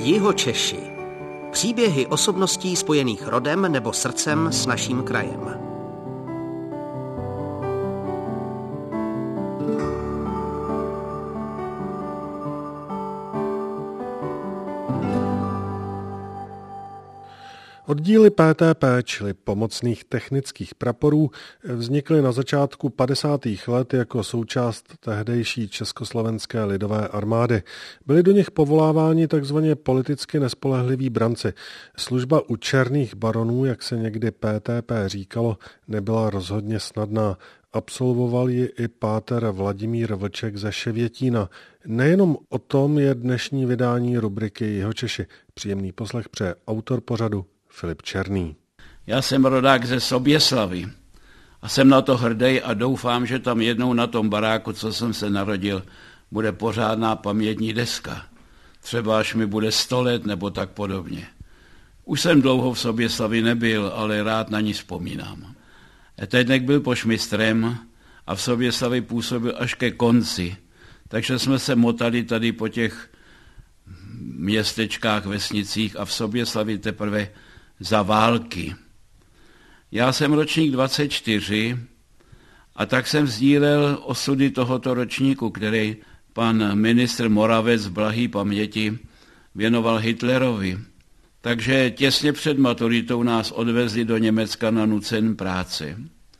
Jihočeši. Příběhy osobností spojených rodem nebo srdcem s naším krajem. Oddíly PTP, čili pomocných technických praporů, vznikly na začátku 50. let jako součást tehdejší Československé lidové armády. Byli do nich povoláváni takzvaně politicky nespolehliví branci. Služba u černých baronů, jak se někdy PTP říkalo, nebyla rozhodně snadná. Absolvoval ji i páter Vladimír Vlček ze Ševětína. Nejenom o tom je dnešní vydání rubriky Jihočeši. Příjemný poslech přeje autor pořadu Filip Černý. Já jsem rodák ze Soběslavy a jsem na to hrdý a doufám, že tam jednou na tom baráku, co jsem se narodil, bude pořádná pamětní deska. Třeba až mi bude 100 let nebo tak podobně. Už jsem dlouho v Soběslavi nebyl, ale rád na ní vzpomínám. Teď byl pošmistrem a v Soběslavi působil až ke konci, takže jsme se motali tady po těch městečkách, vesnicích a v Soběslavi teprve za války. Já jsem ročník 24 a tak jsem sdílel osudy tohoto ročníku, který pan ministr Moravec blahý paměti věnoval Hitlerovi. Takže těsně před maturitou nás odvezli do Německa na nucen práce.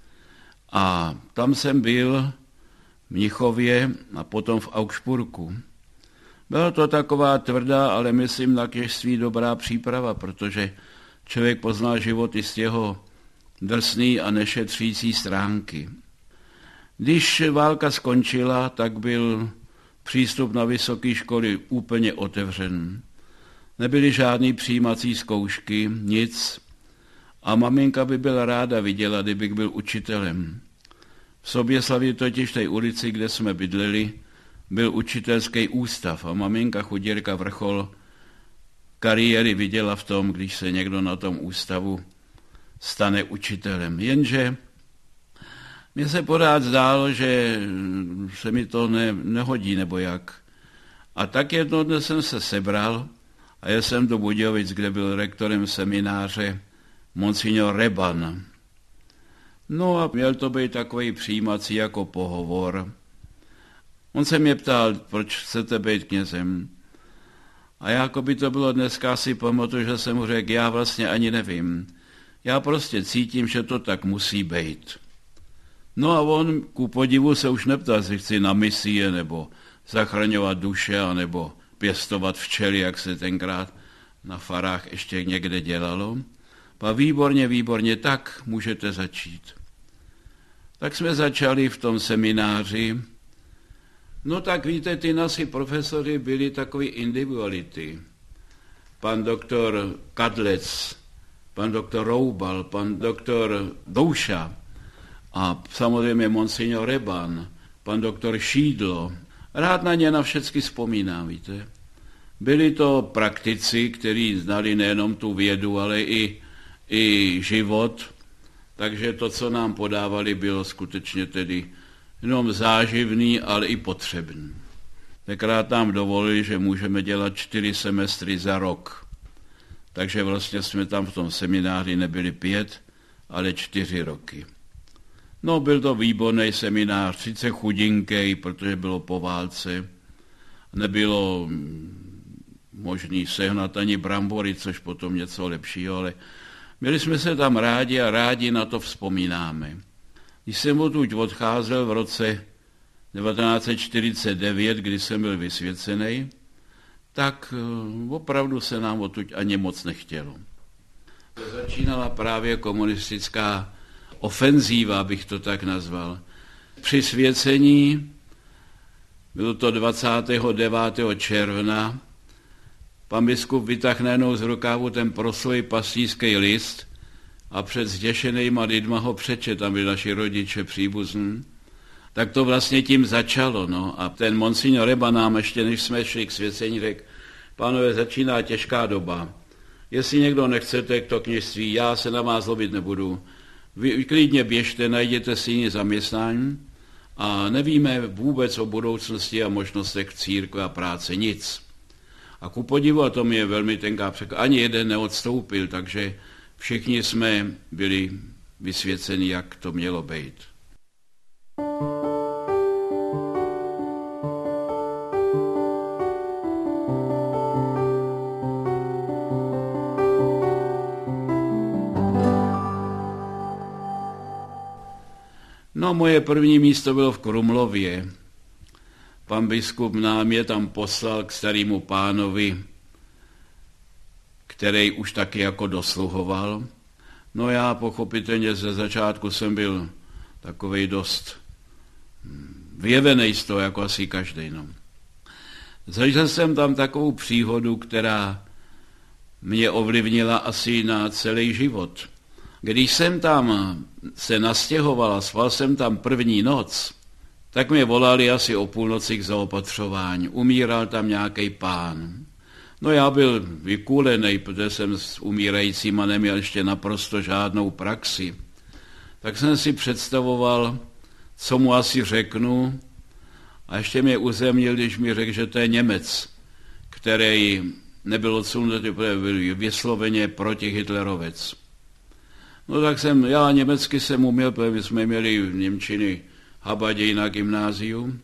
A tam jsem byl v Mnichově a potom v Augsburgu. Byla to taková tvrdá, ale myslím na těžství dobrá příprava, protože člověk pozná život i z jeho drsný a nešetřící stránky. Když válka skončila, tak byl přístup na vysoké školy úplně otevřen. Nebyly žádný přijímací zkoušky, nic. A maminka by byla ráda viděla, kdybych byl učitelem. V Soběslavi totiž té ulici, kde jsme bydleli, byl učitelský ústav a maminka chudírka vrchol kariéry viděla v tom, když se někdo na tom ústavu stane učitelem. Jenže mně se pořád zdálo, že se mi to nehodí nebo jak. A tak jednou dnes jsem se sebral a jel jsem do Budějovic, kde byl rektorem semináře monsignor Reban. No a měl to být takový přijímací jako pohovor. On se mě ptal, proč chcete být knězem. A jako by to bylo dneska, si pamatuju, že jsem mu řekl, já vlastně ani nevím. Já prostě cítím, že to tak musí být. No a on ku podivu se už neptal, jestli chci na misie, nebo zachraňovat duše, nebo pěstovat včely, jak se tenkrát na farách ještě někde dělalo. A výborně, tak můžete začít. Tak jsme začali v tom semináři. No tak víte, ty naši profesory byli takový individuality. Pan doktor Kadlec, pan doktor Roubal, pan doktor Douša a samozřejmě monsignor Reban, pan doktor Šídlo. Rád na ně na všechny vzpomínám, víte. Byli to praktici, kteří znali nejenom tu vědu, ale i život, takže to, co nám podávali, bylo skutečně tedy jenom záživný, ale i potřebný. Tenkrát nám dovolili, že můžeme dělat 4 semestry za rok. Takže vlastně jsme tam v tom semináři nebyli 5, ale 4 roky. No, byl to výborný seminář, sice chudinkej, protože bylo po válce. Nebylo možný sehnat ani brambory, což potom něco lepšího, ale měli jsme se tam rádi a rádi na to vzpomínáme. Když jsem odtud odcházel v roce 1949, kdy jsem byl vysvěcený, tak opravdu se nám odtud ani moc nechtělo. Začínala právě komunistická ofenzíva, bych to tak nazval. Při svěcení, bylo to 29. června, pan biskup vytáhne z rukávu ten proslulý pastýřský list a před zděšenýma lidma ho přečet, tam byli naši rodiče příbuzní. Tak to vlastně tím začalo. No. A ten monsignor Reba nám ještě, než jsme šli k svěcení, řekl, pánové, začíná těžká doba. Jestli někdo nechcete k to kněžství, já se na vás zlobit nebudu. Vy klidně běžte, najděte si jiné zaměstnání a nevíme vůbec o budoucnosti a možnostech církve a práce nic. A ku podivu, a to mi je velmi tenká překvapení, ani jeden neodstoupil, takže všichni jsme byli vysvěceni, jak to mělo být. No, moje první místo bylo v Krumlově. Pan biskup nám je tam poslal k starému pánovi, který už taky jako dosluhoval. No já pochopitelně ze začátku jsem byl takovej dost vyjevenej z toho, jako asi každej. No. Zažil jsem tam takovou příhodu, která mě ovlivnila asi na celý život. Když jsem tam se nastěhoval a spal jsem tam první noc, tak mě volali asi o půlnoci k zaopatřování. Umíral tam nějaký pán. No já byl vykulenej, protože jsem s umírajícíma neměl ještě naprosto žádnou praxi. Tak jsem si představoval, co mu asi řeknu. A ještě mě uzemnil, když mi řekl, že to je Němec, který nebyl odsunutý, byl vysloveně protihitlerovec. No tak já německy jsem uměl, protože my jsme měli v němčiny habaděj na gymnáziu.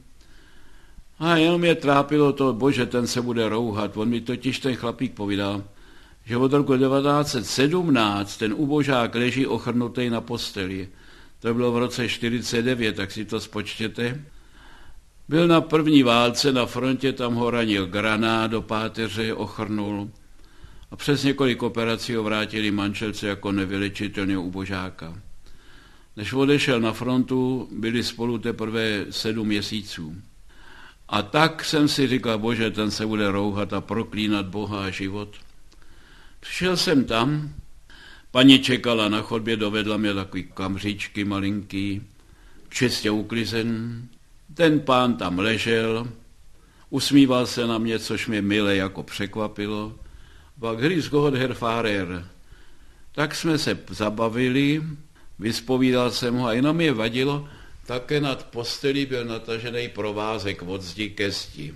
A jenom mě trápilo to, bože, ten se bude rouhat. On mi totiž ten chlapík povídal, že od roku 1917 ten ubožák leží ochrnutý na posteli. To bylo v roce 1949, tak si to spočtěte. Byl na první válce na frontě, tam ho ranil granát do páteře, ochrnul. A přes několik operací ho vrátili manželce jako nevylečitelného ubožáka. Než odešel na frontu, byli spolu teprve 7 měsíců. A tak jsem si říkal, bože, ten se bude rouhat a proklínat Boha a život. Přišel jsem tam, paní čekala na chodbě, dovedla mě takový kamříčky malinký, čistě uklizen. Ten pán tam ležel, usmíval se na mě, což mě mile jako překvapilo. Pak Grüß Gott, Herr Pfarrer. Tak jsme se zabavili, vyspovídal jsem ho a jenom mě vadilo, také nad postelí byl natažený provázek od zdi ke zdi.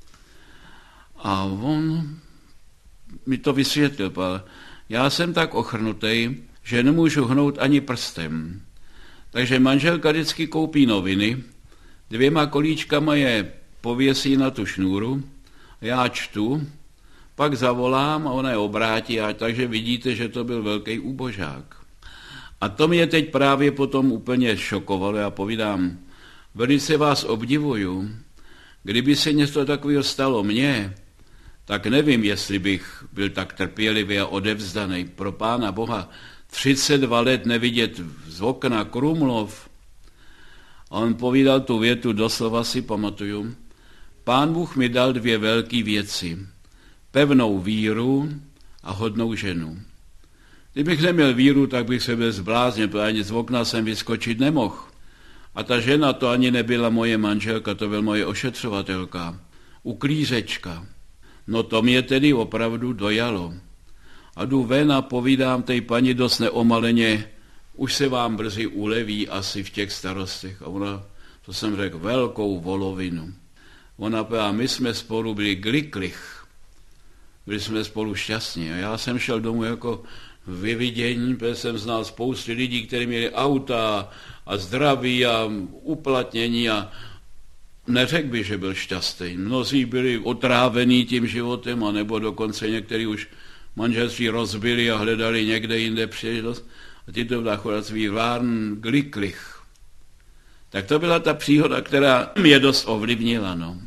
A on mi to vysvětlil. Já jsem tak ochrnutý, že nemůžu hnout ani prstem. Takže manželka vždycky koupí noviny, 2 kolíčkama je pověsí na tu šňůru, já čtu, pak zavolám a ona je obrátí, takže vidíte, že to byl velký úbožák. A to mě teď právě potom úplně šokovalo. Já povídám, velice vás obdivuju. Kdyby se něco takového stalo mně, tak nevím, jestli bych byl tak trpělivý a odevzdaný. Pro Pána Boha 32 let nevidět z okna Krumlov. A on povídal tu větu, doslova si pamatuju. Pán Bůh mi dal 2 velké věci. Pevnou víru a hodnou ženu. Kdybych neměl víru, tak bych se byl zbláznil, protože ani z okna jsem vyskočit nemohl. A ta žena to ani nebyla moje manželka, to byla moje ošetřovatelka, uklízečka. No to mě tedy opravdu dojalo. A jdu ven a povídám té paní dost neomaleně, už se vám brzy uleví asi v těch starostech. A ona, to jsem řekl, velkou volovinu. Ona povedala, my jsme spolu byli glücklich. Byli jsme spolu šťastní. A já jsem šel domů jako vyvidění, protože jsem znal spousty lidí, kteří měli auta a zdraví a uplatnění a neřekl bych, že byl šťastný. Mnozí byli otrávení tím životem, anebo dokonce někteří už manželství rozbili a hledali někde jinde příležitost. A ty to vdachorazví waren glücklich. Tak to byla ta příhoda, která mě dost ovlivnila. No.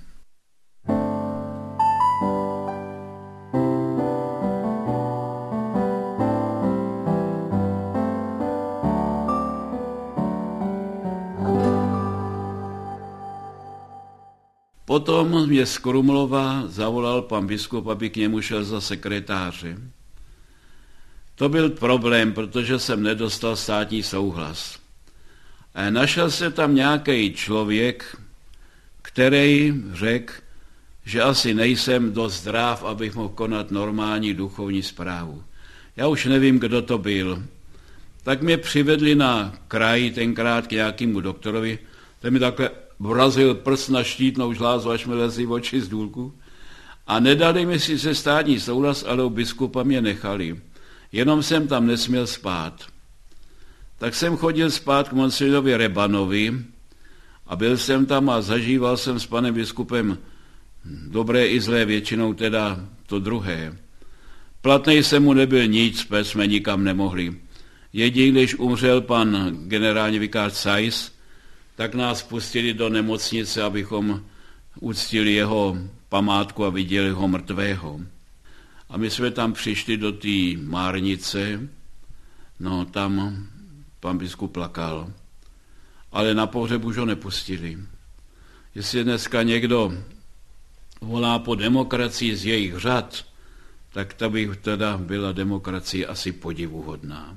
Potom mě z Krumlova zavolal pan biskup, aby k němu šel za sekretáře. To byl problém, protože jsem nedostal státní souhlas. A našel se tam nějaký člověk, který řekl, že asi nejsem dost zdrav, abych mohl konat normální duchovní správu. Já už nevím, kdo to byl. Tak mě přivedli na kraj tenkrát k nějakému doktorovi, ten mi takhle vrazil prst na štítnou žlázu, až mi lezly oči z důlku. A nedali mi sice státní souhlas, ale u biskupa mě nechali. Jenom jsem tam nesměl spát. Tak jsem chodil spát k monsignorovi Rebanovi a byl jsem tam a zažíval jsem s panem biskupem dobré i zlé, většinou teda to druhé. Platnej jsem mu nebyl nic, protože jsme nikam nemohli. Jedině, když umřel pan generální vikář Sajs, tak nás pustili do nemocnice, abychom uctili jeho památku a viděli ho mrtvého. A my jsme tam přišli do té márnice, no tam pan biskup plakal. Ale na pohřeb už ho nepustili. Jestli dneska někdo volá po demokracii z jejich řad, tak ta by teda byla demokracie asi podivuhodná.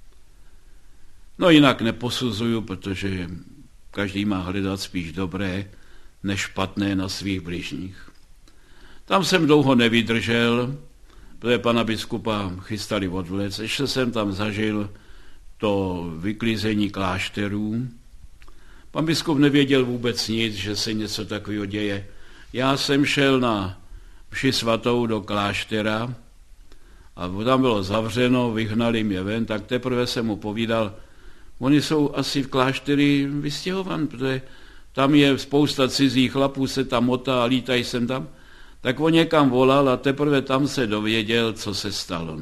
No jinak neposuzuju, protože každý má hledat spíš dobré, než špatné na svých bližních. Tam jsem dlouho nevydržel, protože pana biskupa chystali odvlec. Ještě jsem tam zažil to vyklízení klášterů. Pan biskup nevěděl vůbec nic, že se něco takového děje. Já jsem šel na mši svatou do kláštera a tam bylo zavřeno, vyhnali mě ven, tak teprve jsem mu povídal, oni jsou asi v kláštery vystěhovaní, protože tam je spousta cizích chlapů, se tam motá a lítají sem tam. Tak on někam volal a teprve tam se dověděl, co se stalo.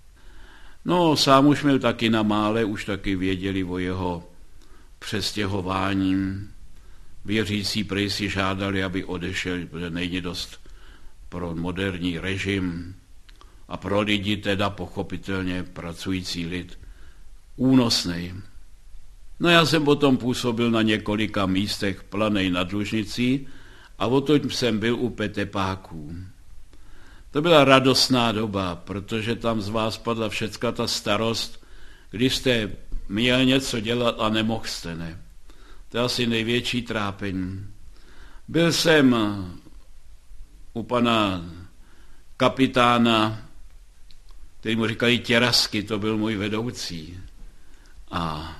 No, sám už měl taky na mále, už taky věděli o jeho přestěhování. Věřící prej si žádali, aby odešel, protože nejde dost pro moderní režim a pro lidi teda pochopitelně pracující lid únosnej. No já jsem potom působil na několika místech Planej nad Lužnicí a odtud jsem byl u Petepáků. To byla radostná doba, protože tam z vás padla všecka ta starost, když jste měl něco dělat a nemohl jste, ne. To je asi největší trápení. Byl jsem u pana kapitána, který mu říkali Těrasky, to byl můj vedoucí. A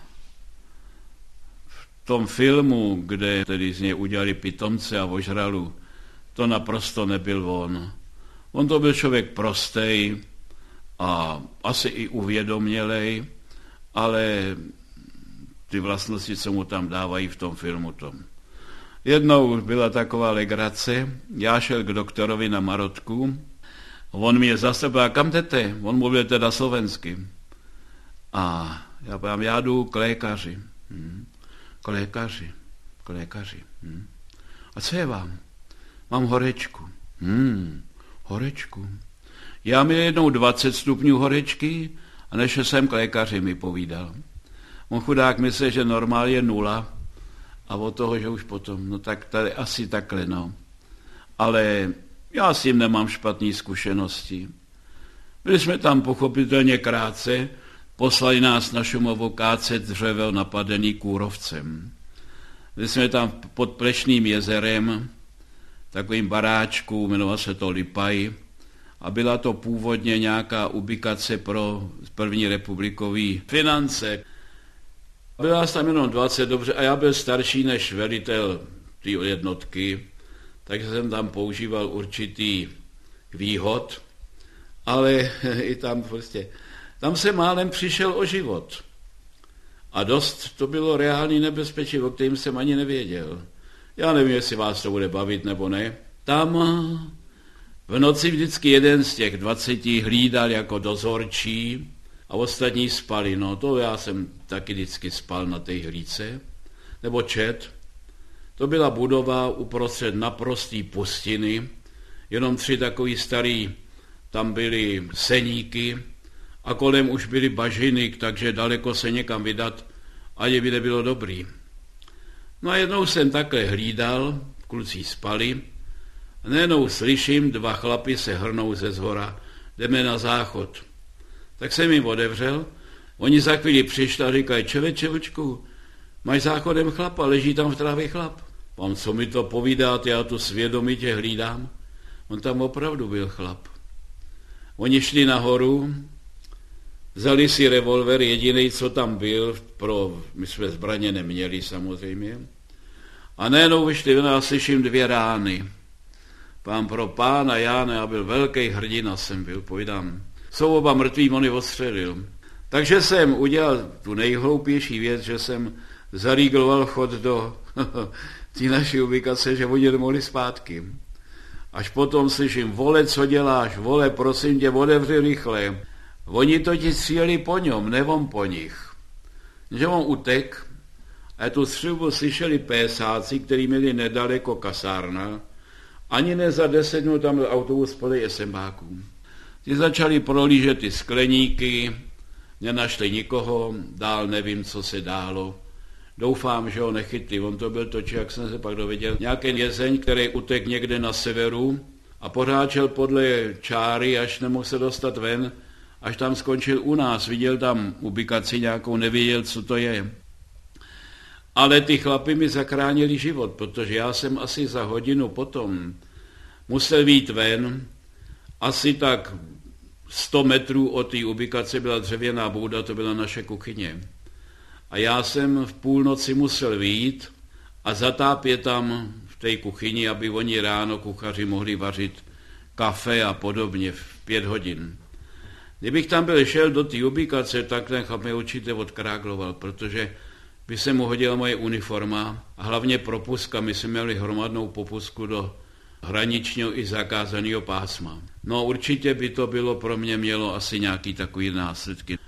v tom filmu, kde tedy z něj udělali pitomce a ožralu, to naprosto nebyl on. On to byl člověk prostej a asi i uvědomělej, ale ty vlastnosti, co mu tam dávají v tom filmu, tom. Jednou byla taková legrace, já šel k doktorovi na Marotku, on mě zastavil, kam jdete? On mluvil teda slovensky. A já povím, já jdu k lékaři. K lékaři. A co je vám? Mám horečku. Horečku. Já měl jednou 20 stupňů horečky a než jsem k lékaři, mi povídal. On chudák myslel, že normál je 0 a od toho, že už potom, no tak tady asi takhle, no. Ale já s tím nemám špatné zkušenosti. Byli jsme tam pochopitelně krátce, poslali nás na Šumovu kácet dřevo napadený kůrovcem. Byli jsme tam pod Plešným jezerem, takovým baráčku, jmenoval se to Lipaj, a byla to původně nějaká ubikace pro první republikový finance. Byla tam jenom 20, dobře, a já byl starší než velitel té jednotky, takže jsem tam používal určitý výhod, ale i tam prostě, tam se málem přišel o život. A dost to bylo reální nebezpečí, o kterém jsem ani nevěděl. Já nevím, jestli vás to bude bavit nebo ne. Tam v noci vždycky jeden z těch 20 hlídal jako dozorčí a ostatní spali. No to já jsem taky vždycky spal na té hlídce, nebo čet. To byla budova uprostřed naprostý pustiny, jenom 3 takový starý, tam byly seníky a kolem už byly bažiny, takže daleko se někam vydat, ani by nebylo dobrý. No a jednou jsem takhle hlídal, kluci spali, a najednou slyším, 2 chlapi se hrnou ze zhora, jdeme na záchod. Tak jsem jim otevřel, oni za chvíli přišli a říkají, čověče, Vlčku, máš záchodem chlapa, leží tam v trávě chlap. Pán, co mi to povídáte, já tu svědomitě hlídám. On tam opravdu byl chlap. Oni šli nahoru, vzali si revolver, jediný, co tam byl, my jsme zbraně neměli samozřejmě, a najednou vyšli ven a slyším 2 rány. Pán pro pána Jána, já byl velký hrdina, jsem byl, povídám. Jsou oba mrtví, on je odstřelil. Takže jsem udělal tu nejhloupější věc, že jsem zarýgloval chod do té naší ubikace, že oni nemohli zpátky. Až potom slyším, vole, co děláš, vole, prosím tě, otevři rychle. Oni totiž stříleli po něm, ne on po nich. Že on utek a tu střelbu slyšeli pésáci, který měli nedaleko kasárna. Ani ne za 10 minut tam byl autobus plný SMBáků. Ti začali prolížet ty skleníky, nenašli nikoho, dál nevím, co se dálo. Doufám, že ho nechytli. On to byl točí, jak jsem se pak dověděl, nějaký vězeň, který utek někde na severu a pořáčel podle čáry, až nemohl se dostat ven, až tam skončil u nás. Viděl tam ubikaci nějakou, nevěděl, co to je. Ale ty chlapi mi zachránili život, protože já jsem asi za hodinu potom musel vyjít ven. Asi tak 100 metrů od té ubikace byla dřevěná bouda, to byla naše kuchyně. A já jsem v půlnoci musel vyjít a zatápět tam v té kuchyni, aby oni ráno kuchaři mohli vařit kafe a podobně v 5 hodin. Kdybych tam byl šel do té ubikace, tak ten chlap mě určitě odkrágloval, protože by se mu hodila moje uniforma a hlavně propustka. My jsme měli hromadnou popustku do hraničního i zakázaného pásma. No určitě by to bylo pro mě mělo asi nějaký takový následky.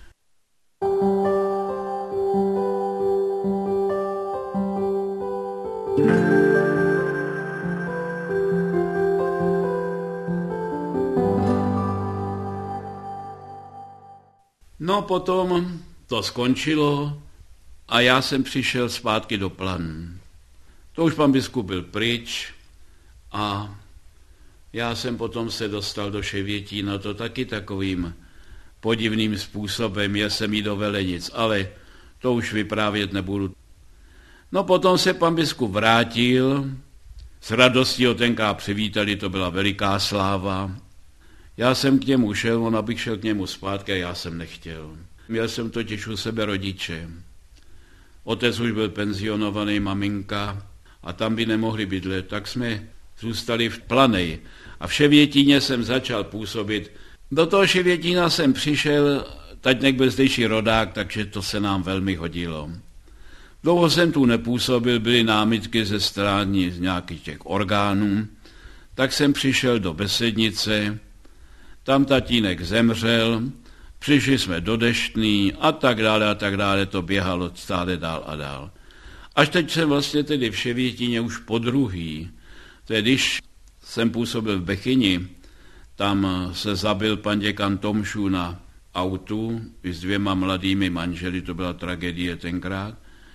No potom to skončilo a já jsem přišel zpátky do Plan. To už pan biskup byl pryč a já jsem potom se dostal do Ševětína, to taky takovým podivným způsobem, já jsem jí do Velenic, ale to už vyprávět nebudu. No potom se pan biskup vrátil, s radostí ho tenkrát přivítali, to byla veliká sláva. Já jsem k němu šel, on abych šel k němu zpátky a já jsem nechtěl. Měl jsem totiž u sebe rodiče. Otec už byl penzionovaný, maminka a tam by nemohli bydlet, tak jsme zůstali v Planej. A v Ševětíně jsem začal působit. Do toho Ševětína jsem přišel, taťnek byl zdejší rodák, takže to se nám velmi hodilo. Dlouho jsem tu nepůsobil, byly námitky ze strany z nějakých těch orgánů, tak jsem přišel do Besednice, tam tatínek zemřel, přišli jsme do Deštný a tak dále, to běhalo stále dál a dál. Až teď jsem vlastně tedy v Ševětíně už podruhý. Tedy když jsem působil v Bechyni, tam se zabil pan děkan Tomšů na autu s 2 mladými manželi, to byla tragédie tenkrát,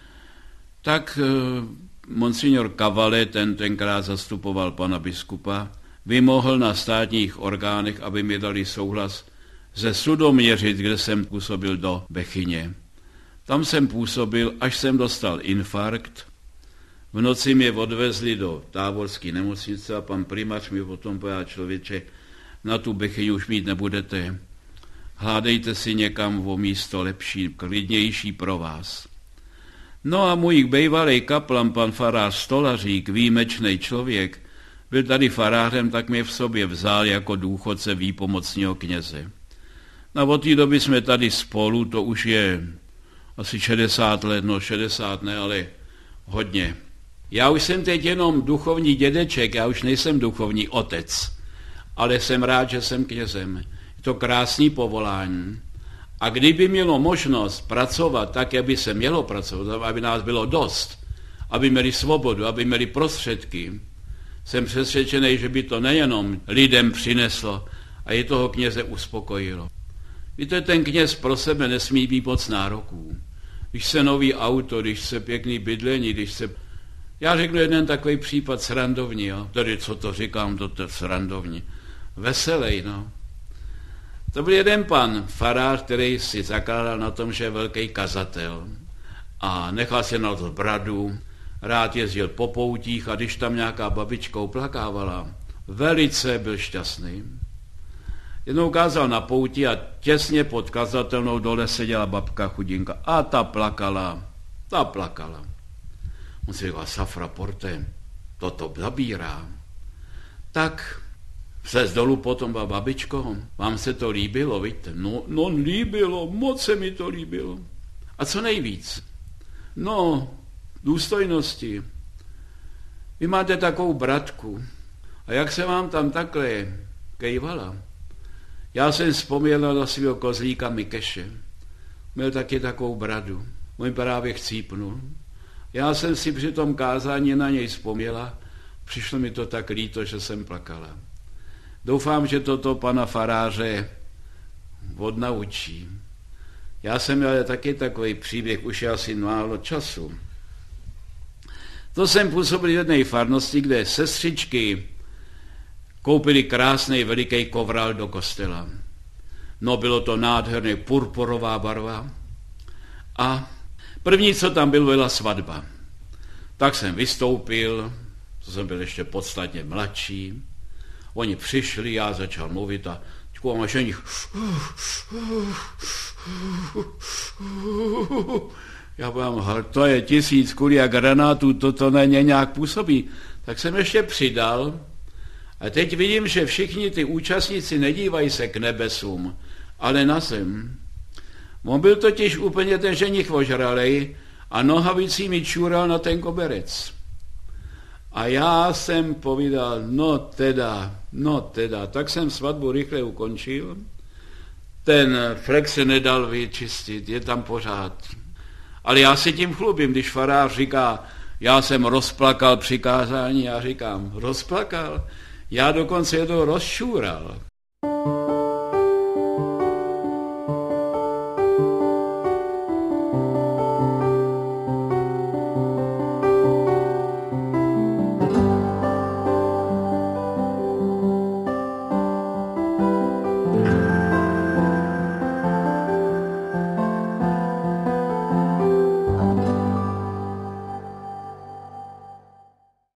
tak monsignor Kavale, ten tenkrát zastupoval pana biskupa, vymohl na státních orgánech, aby mi dali souhlas ze Sudoměřic, kde jsem působil do Bechyně. Tam jsem působil, až jsem dostal infarkt. V noci mě odvezli do táborské nemocnice a pan primář mi potom povedal, člověče, na tu Bechyni už mít nebudete. Hádejte si někam o místo lepší, klidnější pro vás. No a můj bývalý kaplan, pan farář Stolařík, výjimečný člověk, byl tady farářem, tak mě v sobě vzal jako důchodce výpomocního kněze. No od té doby jsme tady spolu, to už je asi 60 let, no 60 ne, ale hodně. Já už jsem teď jenom duchovní dědeček, já už nejsem duchovní otec, ale jsem rád, že jsem knězem. Je to krásný povolání. A kdyby mělo možnost pracovat tak, jak by se mělo pracovat, aby nás bylo dost, aby měli svobodu, aby měli prostředky, jsem přesvědčený, že by to nejenom lidem přineslo a i toho kněze uspokojilo. Víte, ten kněz pro sebe nesmí být moc nároků. Když se nový auto, když se pěkný bydlení, když se... Já řeknu jeden takový případ srandovní, jo? Tady co to říkám, to srandovní. Veselej, no. To byl jeden pan farář, který si zakládal na tom, že je velký kazatel a nechal se na to bradu, rád jezdil po poutích a když tam nějaká babička uplakávala, velice byl šťastný. Jednou kázal na pouti a těsně pod kazatelnou dole seděla babka chudinka a ta plakala. On si říkal, safra porte, toto zabírá. Tak se dolů potom, babičko, vám se to líbilo, víte? No líbilo, moc se mi to líbilo. A co nejvíc? No, důstojnosti. Vy máte takovou bratku. A jak se vám tam takhle kejvala? Já jsem vzpomněl na svého kozlíka Mikeše. Měl taky takovou bradu. Můj právě chcípnul. Já jsem si při tom kázání na něj vzpomněla. Přišlo mi to tak líto, že jsem plakala. Doufám, že toto pana faráře odnaučí. Já jsem měl taky takový příběh, už je asi málo času. To jsem působil v jedné farnosti, kde sestřičky koupili krásný veliký kovral do kostela. No, bylo to nádherné, purpurová barva. A první, co tam bylo, byla svatba. Tak jsem vystoupil, to jsem byl ještě podstatně mladší. Oni přišli, já začal mluvit a až oni... Já povím, to je 1000 kulí a granátů, to na ně nějak působí. Tak jsem ještě přidal a teď vidím, že všichni ty účastníci nedívají se k nebesům, ale na zem. On byl totiž úplně ten ženich ožralej a nohavicí mi čůral na ten koberec. A já jsem povídal, no teda, tak jsem svatbu rychle ukončil. Ten flek se nedal vyčistit, je tam pořád. Ale já si tím chlubím, když farář říká, já jsem rozplakal přikázání, já říkám, rozplakal? Já dokonce je to rozšůral.